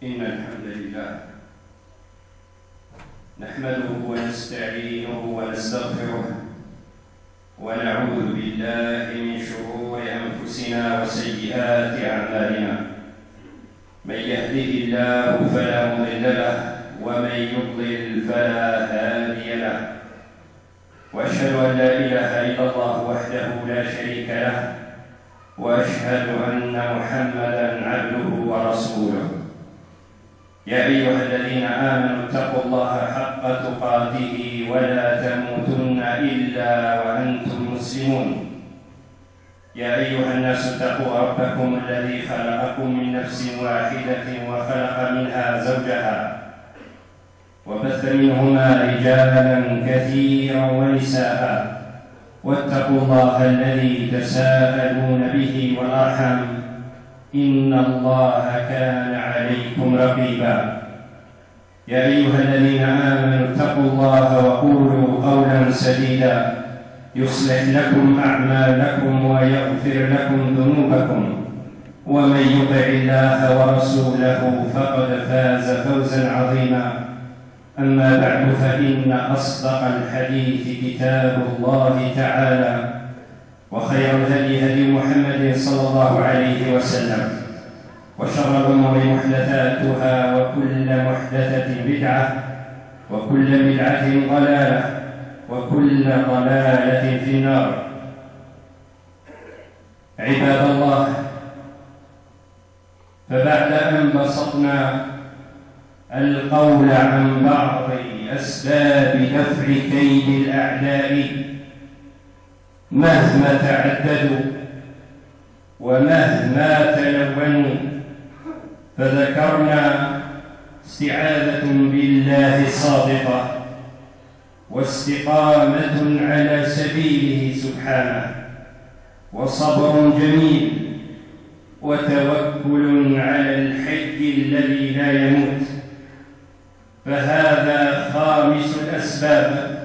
إن الحمد لله نحمده ونستعينه ونستغفره ونعوذ بالله من شرور أنفسنا وسيئات أعمالنا. من يهده الله فلا مضل له ومن يضلل فلا هادي له، وأشهد أن لا إله إلا الله وحده لا شريك له، وأشهد أن محمدًا عبده ورسوله. يا أيها الذين آمنوا اتقوا الله حق تقاته ولا تموتن إلا وأنتم مسلمون. يا أيها الناس اتقوا ربكم الذي خلقكم من نفس واحدة وخلق منها زوجها وبث منهما رجالا كثيرا ونساء، واتقوا الله الذي تساءلون به والأرحام إن الله كان عليكم رقيبا. يا أيها الذين آمنوا اتقوا الله وقولوا قولا سديدا يصلح لكم أعمالكم ويغفر لكم ذنوبكم، ومن يطع الله ورسوله فقد فاز فوزا عظيما. أما بعد، فإن أصدق الحديث كتاب الله تعالى، وخير الهدي هدي محمد صلى الله عليه وسلم، وشر الأمور محدثاتها، وكل محدثة بدعة، وكل بدعة ضلالة، وكل ضلالة في النار. عباد الله، فبعد أن بسطنا القول عن بعض أسباب دفع كيد الأعداء مهما تعددوا ومهما تلونوا، فذكرنا استعاذة بالله صادقة، واستقامة على سبيله سبحانه، وصبر جميل، وتوكل على الحي الذي لا يموت. فهذا خامس الأسباب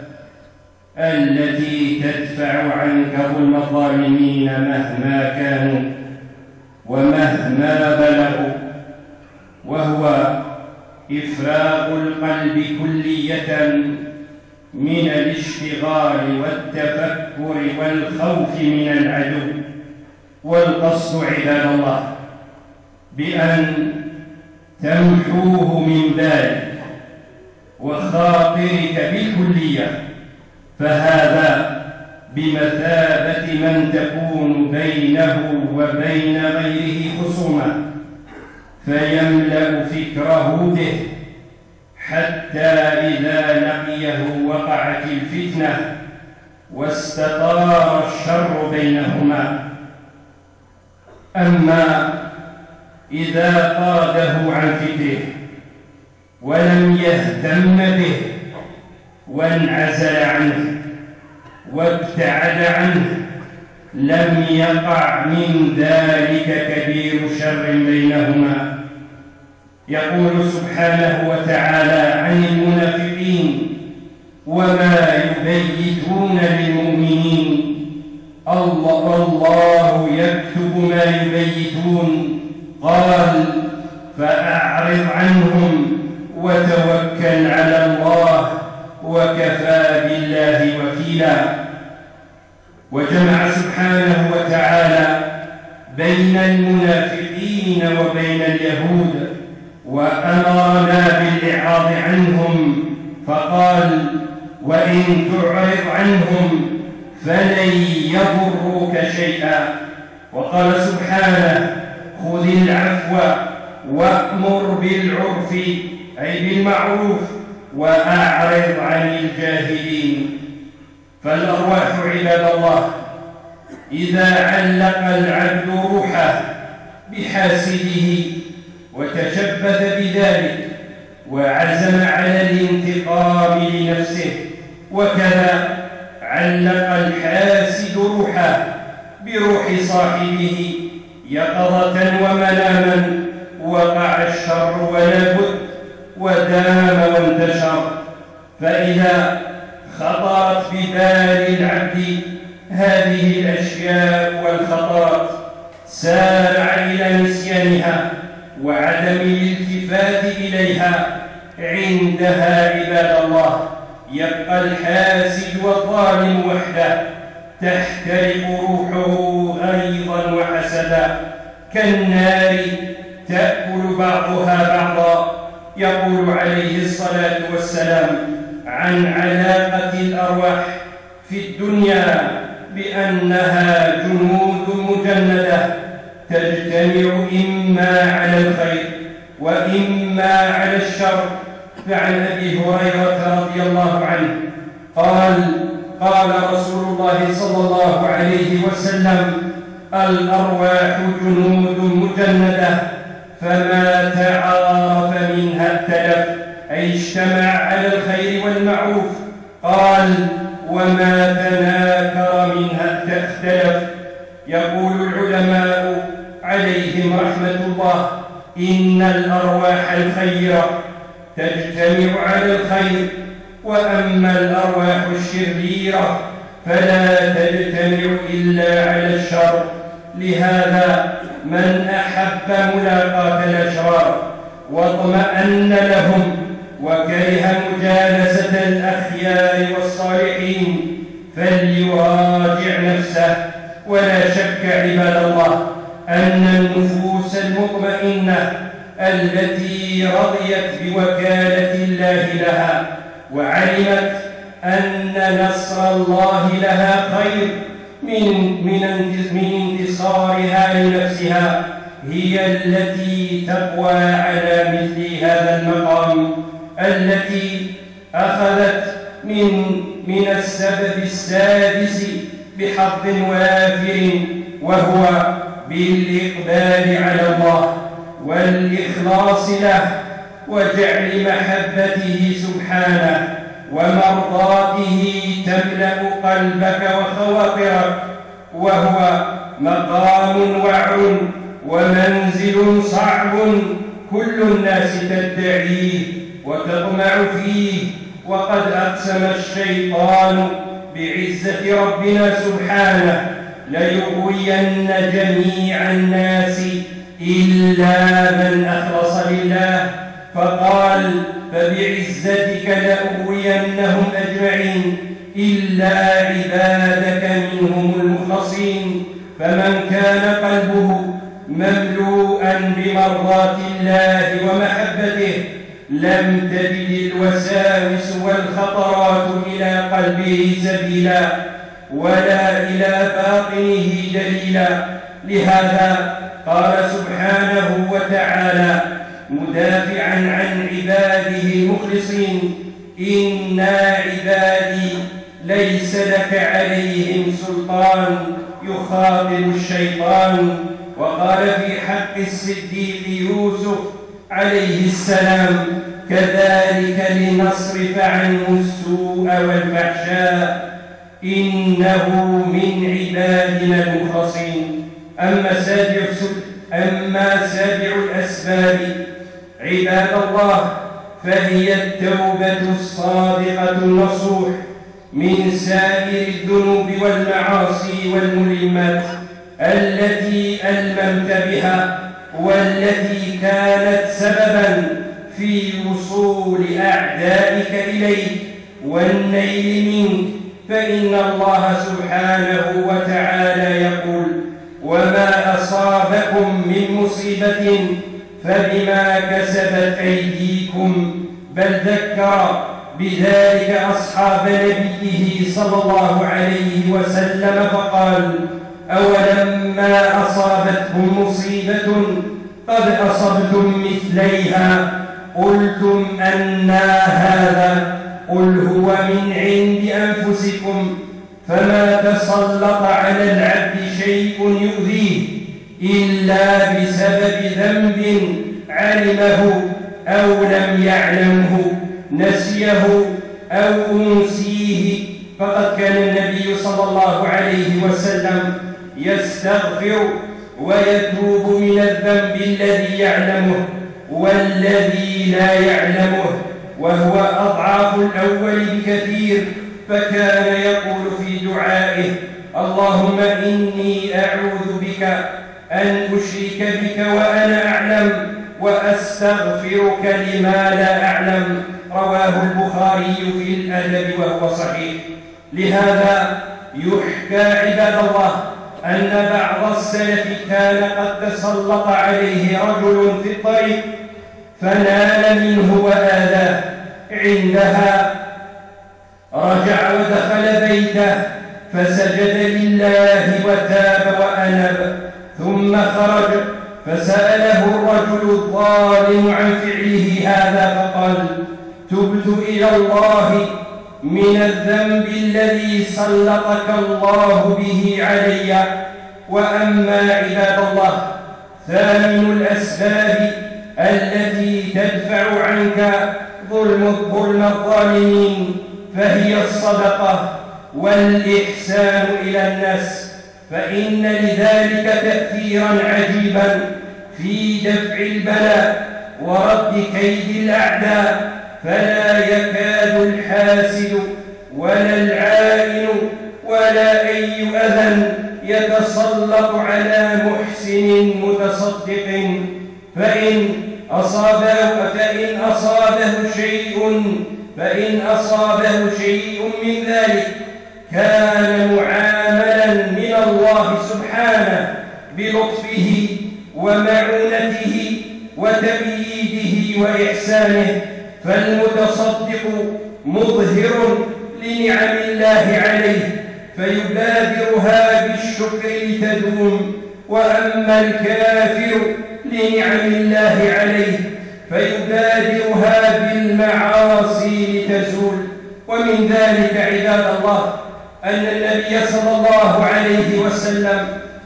التي تدفع عنك ظلم الظالمين مهما كانوا ومهما بلغوا، وهو إفراغ القلب كلية من الاشتغال والتفكر والخوف من العدو. والقصد عباد الله بأن تمحوه من بالك وخاطرك بالكلية، فهذا بمثابة من تكون بينه وبين غيره خصومة، فيملأ فكره به حتى إذا لقيه وقعت الفتنة واستطار الشر بينهما. أما إذا قاده عن فكره ولم يهتم به وانعزل عنه وابتعد عنه، لم يقع من ذلك كبير شر بينهما. يقول سبحانه وتعالى عن المنافقين: وما يبيتون للمؤمنين الله يكتب ما يبيتون، قال: فأعرض عنهم وتوكل على الله وكفى بالله وكيلا. وجمع سبحانه وتعالى بين المنافقين وبين اليهود، وأمرنا بالإعراض عنهم، فقال: وإن تعرض عنهم فلن يضروك شيئا. وقال سبحانه: خذ العفو وأمر بالعرف أي بالمعروف وأعرض عن الجاهلين. فالأرواح عباد الله إذا علق العبد روحه بحاسده وتشبث بذلك وعزم على الانتقام لنفسه، وكذا علق الحاسد روحه بروح صاحبه يقظة ومناما، وقع الشر ولا بد ودام وانتشر. فإذا خطرت ببال العبد هذه الأشياء والخطرات سارع إلى نسيانها وعدم الالتفات الالتفات إليها عندها عباد الله يبقى الحاسد والظالم وحده، تحترق روحه غيظا وحسدا كالنار تأكل بعضها بعضا. يقول عليه الصلاة والسلام عن علاقة الأرواح في الدنيا بأنها جنود مجندة تجتمع إما على الخير وإما على الشر. فعن أبي هريرة رضي الله عنه قال رسول الله صلى الله عليه وسلم: الأرواح جنود مجندة، فما تعارف منها ائتلف، أي اجتمع على الخير والمعروف. قال: وما تناكر منها اختلف. يقول العلماء عليهم رحمة الله: إن الأرواح الخيرة تجتمع على الخير، وأما الأرواح الشريرة فلا تجتمع إلا على الشر. لهذا من أحب ملاقاة الأشرار واطمأن لهم وكره مجالسة الأخيار والصالحين فليراجع نفسه. ولا شك عباد الله أن النفوس المطمئنة التي رضيت بوكالة الله لها وعلمت أن نصر الله لها خير من انتصارها لنفسها هي التي تقوى على مثل هذا المقام، التي أخذت من السبب السادس بحظ وافر، وهو بالإقبال على الله والإخلاص له وجعل محبته سبحانه ومرضاته تملأ قلبك وخواطرك، وهو مقام وعر ومنزل صعب كل الناس تدعيه وتطمع فيه. وقد أقسم الشيطان بعزة ربنا سبحانه: ليغوين جميع الناس إلا من أخلص لله. فقال: فبعزتك لأغوينهم أجمعين إلا عبادك منهم المخلصين. فمن كان قلبه مملوءا بمرضاة الله ومحبته لم تجد الوساوس والخطرات إلى قلبه سبيلا ولا إلى باطنه دليلا. لهذا قال سبحانه وتعالى مدافعا عن عباده المخلصين: إنا عبادي ليس لك عليهم سلطان. يخاطب الشيطان. وقال في حق الصديق يوسف عليه السلام: كذلك لنصرف عنه السوء والفحشاء إنه من عبادنا المخلصين. أما سابع الأسباب عباد الله فهي التوبة الصادقة النصوح من سائر الذنوب والمعاصي والملمات التي ألممت بها والتي كانت سببا في وصول أعدائك إليك والنيل منك. فإن الله سبحانه وتعالى يقول: وما أصابكم من مصيبة فبما كسبت أيديكم. بل ذكر بذلك أصحاب نبيه صلى الله عليه وسلم فقال: أولما أصابتكم مصيبة قد أصبتم مثليها قلتم أنى هذا قل هو من عند أنفسكم. فما تسلط على العبد شيء يؤذيه إلا بسبب ذنب علمه أو لم يعلمه، نسيه أو أنسيه. فقد كان النبي صلى الله عليه وسلم يستغفر ويتوب من الذنب الذي يعلمه والذي لا يعلمه، وهو أضعاف الأول بكثير. فكان يقول في دعائه: اللهم إني أعوذ بك أن أشرك بك وأنا أعلم، وأستغفرك لما لا أعلم. رواه البخاري في الأدب وهو صحيح. لهذا يحكى عباد الله أن بعض السلف كان قد تسلط عليه رجل في الطريق فنال منه وآذاه، عندها رجع ودخل بيته فسجد لله وتاب وأنب، ثم خرج فسأله الرجل الظالم عن فعله هذا فقال: تبت إلى الله من الذنب الذي سلطك الله به علي. وأما عباد الله ثامن الأسباب التي تدفع عنك ظلم الظالمين فهي الصدقة والإحسان إلى الناس، فإن لذلك تأثيرا عجيبا في دفع البلاء ورد كيد الأعداء، فلا يكاد الحاسد ولا العائن ولا أي أذى يتسلط على محسن متصدق، فإن أصابه شيء من ذلك كان معاملا من الله سبحانه بلطفه ومعونته وتبييده وإحسانه، فالمتصدق مظهر لنعم الله عليه فيبادرها بالشكر لتدوم، وأما الكافر لنعم الله عليه فيبادرها بالمعاصي لتزول. ومن ذلك عباد الله أن النبي صلى الله عليه وسلم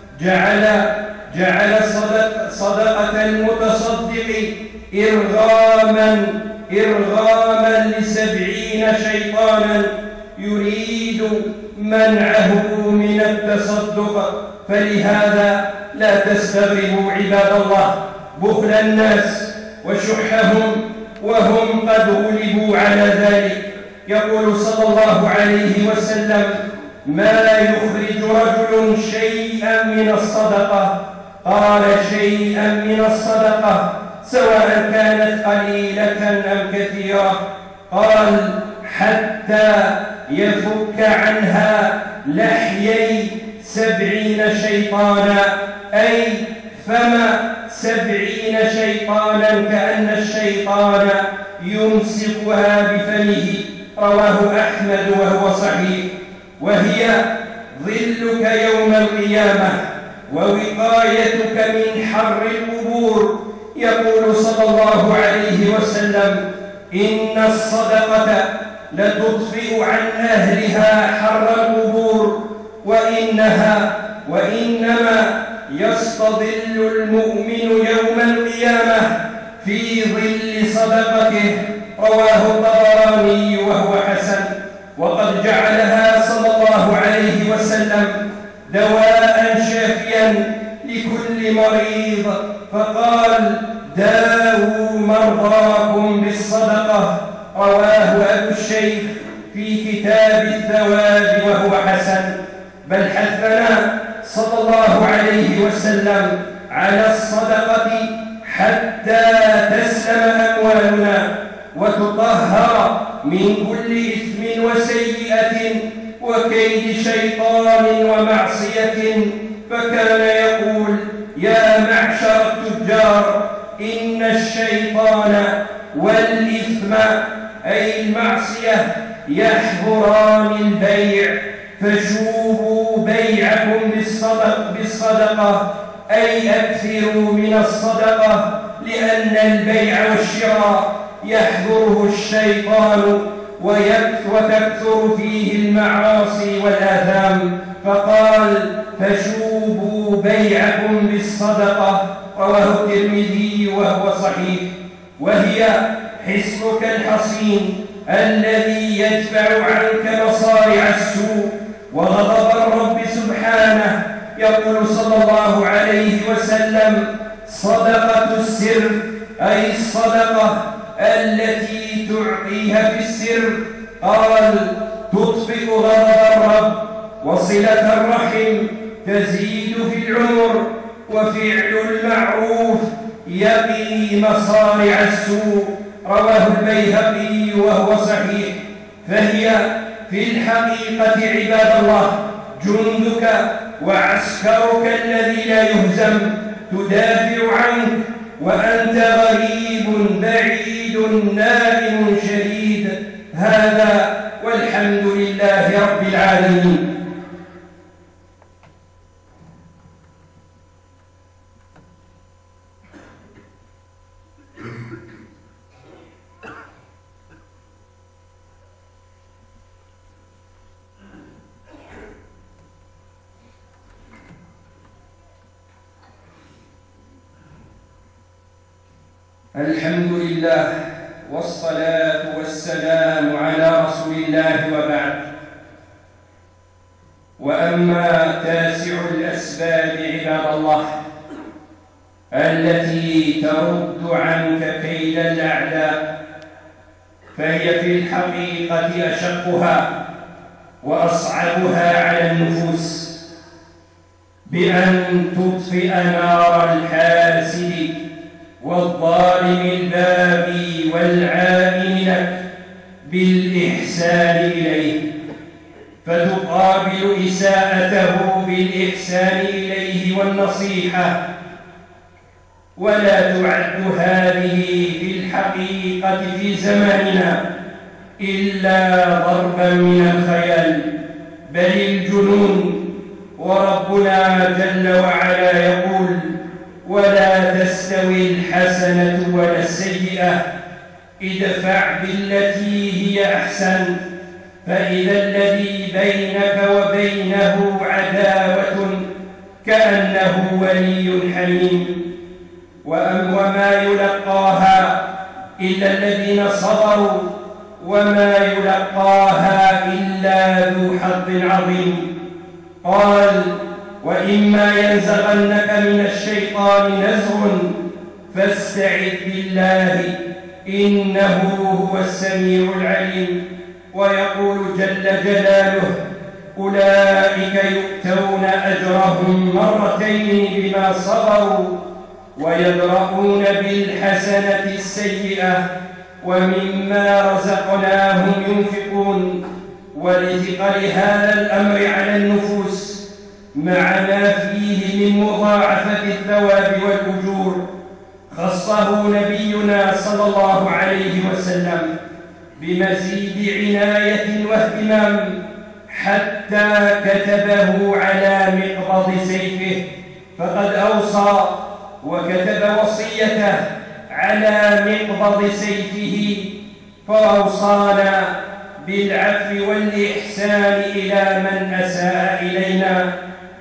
جعل صدقة المتصدق إرغاما ل70 شيطانا يريد منعه من التصدق. فلهذا لا تستغربوا عباد الله بخل الناس وشحهم وهم قد غلبوا على ذلك. يقول صلى الله عليه وسلم: ما يخرج رجل شيئا من الصدقة، قال شيئا من الصدقة سواء كانت قليلة أم كثيرة، قال حتى يفك عنها لحيي 70 شيطانا، أي فما 70 شيطانا كأن الشيطان يمسكها بفمه. رواه أحمد وهو صحيح. وهي ظلك يوم القيامة ووقايتك من حر القبور. يقول صلى الله عليه وسلم: إن الصدقة لتطفئ عن أهلها حر القبور، وإنما يستظل المؤمن يوم القيامة في ظل صدقته. رواه الطبراني وهو حسن. وقد جعلها صلى الله عليه وسلم دواء شافيا لكل مريض، فقال: داووا مرضاكم بالصدقة. رواه أبو الشيخ في كتاب الثواب وهو حسن. بل حثنا صلى الله عليه وسلم على الصدقة حتى تسلم أموالنا وتطهر من كل إثم وسيئة وكيد شيطان ومعصية. فكان يقول: يا معشر التجار، إن الشيطان والإثم أي المعصية يحظران البيع، فشوبوا بيعكم بالصدقة، أي أكثروا من الصدقة، لأن البيع والشراء يحظره الشيطان وتكثر فيه المعاصي والآثام، فقال: فشوبوا بيعكم بالصدقة. رواه الترمذي وهو صحيح. وهي حصنك الحصين الذي يدفع عنك مصارع السوء وغضب الرب سبحانه. يقول صلى الله عليه وسلم: صدقة السر، أي الصدقة التي تعطيها في السر، قال: تطفئ غضب الرب، وصلة الرحم تزيد في العمر، وفعل المعروف يقي مصارع السوء. رواه البيهقي وهو صحيح. فهي في الحقيقة عباد الله جندك وعسكرك الذي لا يهزم، تدافع عنك وأنت غريب بعيد نائم شديد. هذا والحمد لله رب العالمين. الحمد لله والصلاة والسلام على رسول الله وبعد. وأما تاسع الأسباب عباد الله التي ترد عنك كيد الأعداء، فهي في الحقيقة أشقها وأصعبها على النفوس، بأن تطفئ نار الحاسد والظالم الباغي والعائن لك بالإحسان إليه، فتقابل إساءته بالإحسان إليه والنصيحة. ولا تعد هذه في الحقيقة في زماننا إلا ضربا من الخيال بل الجنون. وربنا جل وعلا يقول: ولا تستوي الحسنة ولا السيئة ادفع بالتي هي أحسن فإذا الذي بينك وبينه عداوة كأنه ولي حميم. وما يلقاها إلا الذين صبروا وما يلقاها إلا ذو حظ عظيم. قال: وإما ينزغنك من الشيطان نزغ فاستعذ بالله إنه هو السميع العليم. ويقول جل جلاله: أولئك يؤتون أجرهم مرتين بما صبروا ويدرؤون بالحسنة السيئة ومما رزقناهم ينفقون. ولثقل هذا الأمر على النفوس مع ما فيه من مضاعفة الثواب والأجور، خصه نبينا صلى الله عليه وسلم بمزيد عناية واهتمام حتى كتبه على مقبض سيفه، فقد أوصى وكتب وصيته على مقبض سيفه، فأوصانا بالعفو والإحسان إلى من أساء إلينا،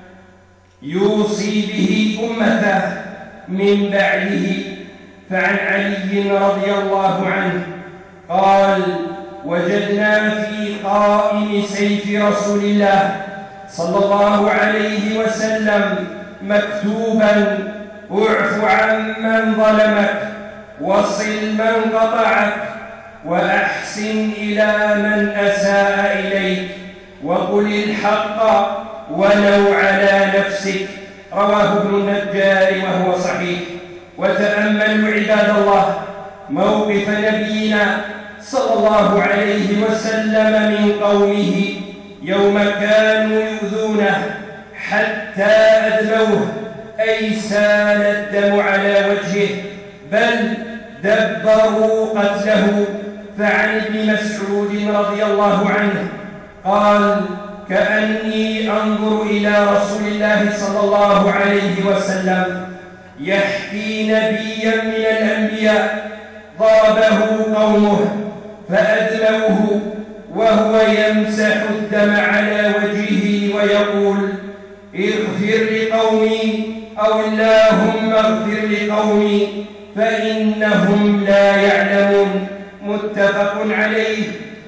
يوصي به أمته من بعده. فعن علي رضي الله عنه قال: وجدنا في قائم سيف رسول الله صلى الله عليه وسلم مكتوبا: اعف عن من ظلمك وصل من قطعك وأحسن إلى من أساء إليك وقل الحق ولو على نفسك. رواه ابن النجار وهو صحيح. وتأملوا عباد الله موقف نبينا صلى الله عليه وسلم من قومه يوم كانوا يؤذونه حتى أدموه، أي سال الدم على وجهه، بل دبروا قتله. فعن ابن مسعود رضي الله عنه قال: كأني أنظر إلى رسول الله صلى الله عليه وسلم يحكي نبيا من الأنبياء ضربه قومه فأدموه وهو يمسح الدم على وجهه ويقول: اغفر لقومي، أو اللهم اغفر لقومي فإنهم لا يعلمون. متفق عليه.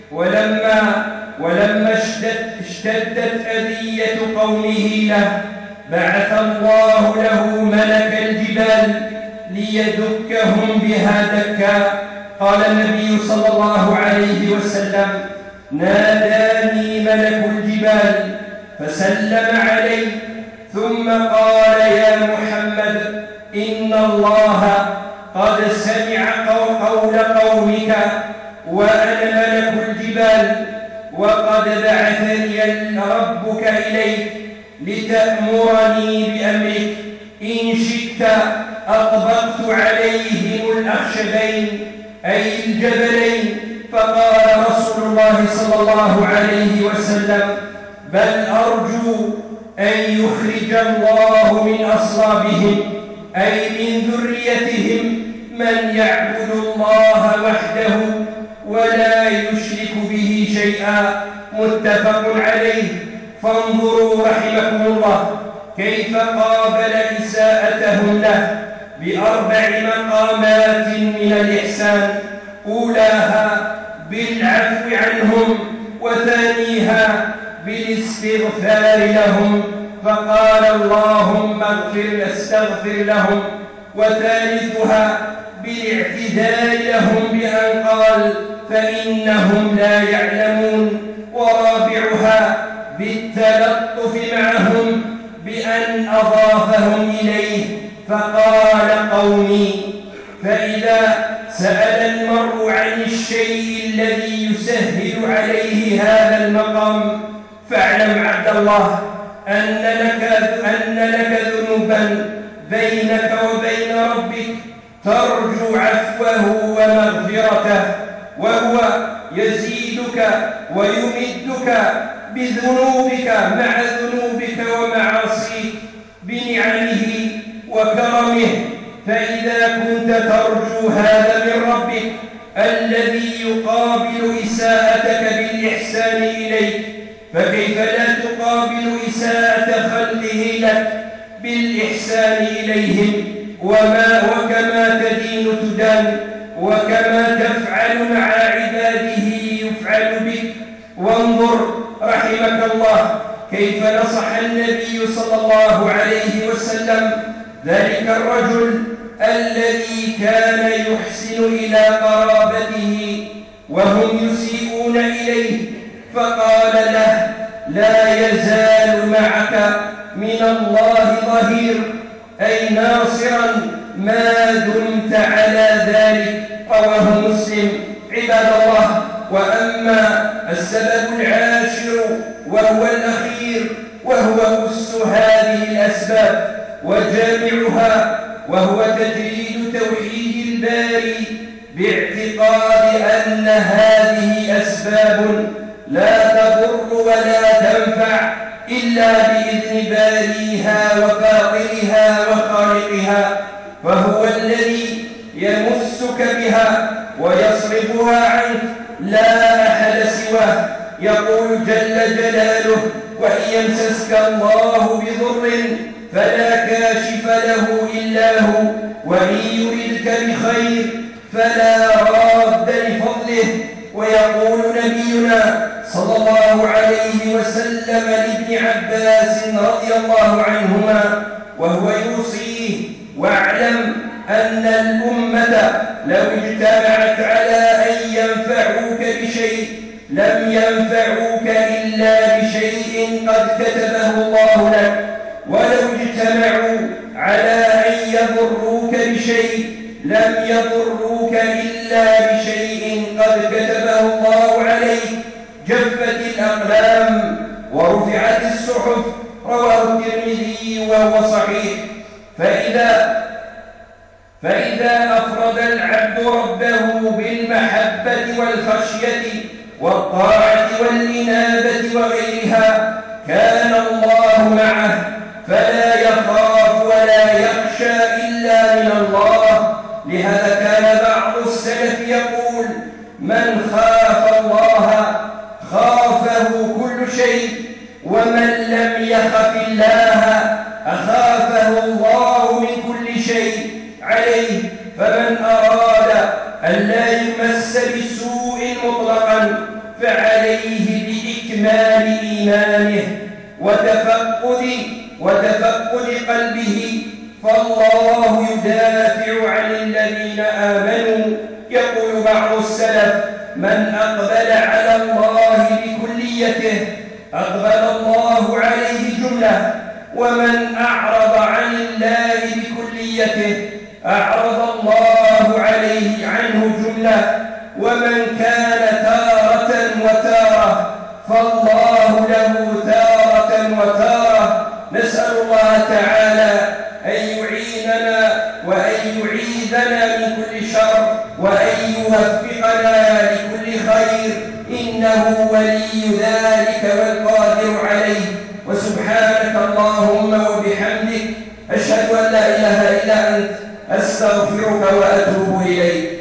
ولما اشتدت أذية قومه له بعث الله له ملك الجبال ليدكهم بها دكا. قال النبي صلى الله عليه وسلم: ناداني ملك الجبال فسلم علي ثم قال: يا محمد إن الله قد سمع قول قومك وأنا ملك الجبال، وقد بعثني ربك إليك لتأمرني بأمرك، إن شئت أطبقت عليهم الأخشبين أي الجبلين. فقال رسول الله صلى الله عليه وسلم: بل أرجو أن يخرج الله من أصلابهم أي من ذريتهم من يعبد الله وحده ولا يشرك به شيئا. متفق عليه. فانظروا رحمكم الله كيف قابل إساءتهم له ب4 مقامات من الإحسان: أولاها بالعفو عنهم، وثانيها بالاستغفار لهم فقال اللهم استغفر لهم، وثالثها بالاعتذار لهم بأن قال فإنهم لا يعلمون، ورابعها بالتلطف معهم بأن أضافهم إليه فقال قومي. فإذا سأل المرء عن الشيء الذي يسهل عليه هذا المقام فاعلم عبد الله أن لك ذنوبا بينك وبين ربك ترجو عفوه ومغفرته، وهو يزيدك ويمدك بذنوبك مع ذنوبك ومعاصيك بنعمه وكرمه. فإذا كنت ترجو هذا من ربك الذي يقابل إساءتك بالإحسان إليك، فكيف لا تقابل إساءة خلقه لك بالإحسان إليهم؟ وكما تدين تدان، وكما تفعل مع عباده يفعل بك. وانظر رحمك الله كيف نصح النبي صلى الله عليه وسلم ذلك الرجل الذي كان يحسن إلى قرابته وهم يسيئون إليه، فقال له: لا يزال معك من الله ظهير أي ناصرا ما دمت على ذلك. رواه مسلم. عباد الله، وأما السبب العاشر وهو الأخير وهو أس هذه الأسباب وجامعها، وهو تجريد توحيد الباري باعتقاد أن هذه أسباب لا تضر ولا تنفع إلا بإذن باريها وفاطرها وخالقها، فهو الذي يمسك بها ويصرفها عنك لا أحد سواه. يقول جل جلاله: وإن يمسسك الله بضر فلا كاشف له إلا هو، وإن يردك بخير فلا راد لفضله. ويقول نبينا صلى الله عليه وسلم لابن عباس رضي الله عنهما وهو يوصيه: واعلم أن الأمة لو اجتمعت على أن ينفعوك بشيء لم ينفعوك إلا بشيء قد كتبه الله لك، ولو اجتمعوا على أن يضروك بشيء لم يضروك إلا بشيء قد كتبه الله عليك. جفت الأقلام ورفعت الصحف. رواه الترمذي وهو صحيح. فإذا أفرد العبد ربه بالمحبة والخشية والطاعة والإنابة وغيرها كان الله معه، فلا يخاف ولا يخشى إلا من الله. لهذا كان بعض السلف يقول: من خاف الله خافه كل شيء، ومن لم يخف الله أخافه الله من كل شيء عليه. فمن أراد أن لا يمس بسوء مطلقا فعليه بإكمال إيمانه وتفقد قلبه، فالله يدافع عن الذين آمنوا. يقول بعض السلف: من أقبل على الله بكليته أقبل الله عليه جملة، ومن أعرض عن الله بكليته ربوبيته أعرض الله عليه عنه جملة، ومن كان تارة وتارة فالله له تارة وتارة. نسأل الله تعالى أن يعيننا وأن يعيذنا من كل شر وأن يوفقنا لكل خير، إنه ولي ذلك والقادر عليه. وسبحانك اللهم وبحمدك أشهد أن لا إله إلا أنت أستغفرك وأتوب إليك.